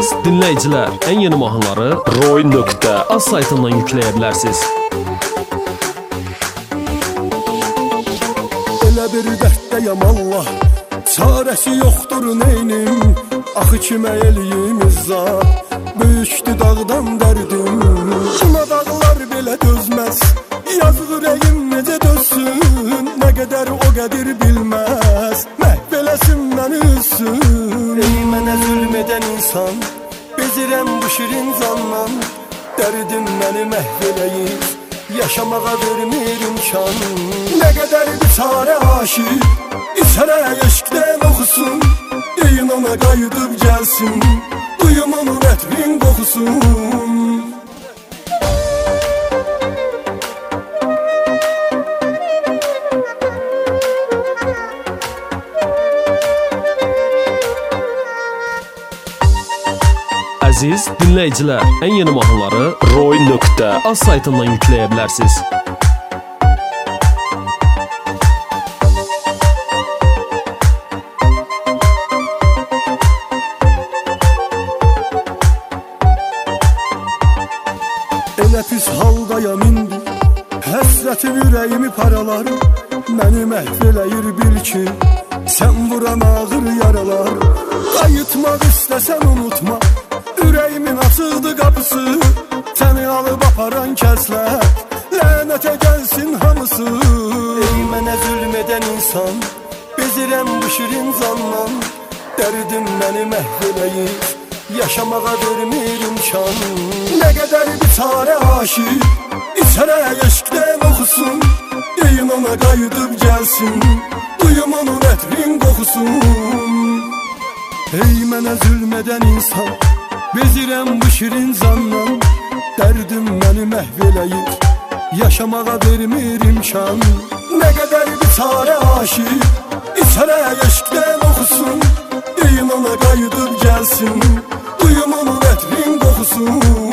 Əziz dinləyicilər, ən yeni mahnıları Roy.az saytından yükləyə bilərsiniz. Elə bir dərddəyəm Allah, çarəsi yoxdur neynim. Axı kimə eləyim izzat, böyükdü dağdan dərdim. Buna dağlar belə dözməz, yazıq ürəyim necə dözsün. Nə qədər o qədir bilməz, məhv eləsin məni üssün. Ey mənə zülm edən insan, bezirəm bu şirin zandan. Dərdim məni məhv eləyir, yaşamağa vermir imkan. Nə qədər bir çarə aşıq, içərə eşqdən oxusun. Deyin ona qayıdıb gəlsin, duyum onun ətrin qoxusun. Əziz dinləyicilər, ən yeni mahnıları Roy.az saytından yükləyə bilərsiniz. Elə pis haldayam indi, həsrətim ürəyimi paralar. Məni məhv eləyir bil ki, sən vuran ağır yaralar. Qayıtmaq istəsən unutma, ürəyimin açıldı qapısı. Səni alıb aparan kəslər, lənətə gəlsin hamısı. Ey mənə zülm edən insan, bezirəm bu şirin zandan. Dərdim məni məhv eləyir, yaşamağa vermir imkan. Nə qədər bir çarə aşıq, içərə eşqdən oxusun. Deyin ona qayıdıb gəlsin, duyum onun ətrin qoxusun. Ey mənə zülm edən insan, bezirəm bu şirin zandan. Dərdim məni məhv eləyir, yaşamağa vermir imkan. Nə qədər bir çarə aşıq, içərə eşqdən oxusun. Deyin ona qayıdıb gəlsin, duyum onun ətrin qoxusun.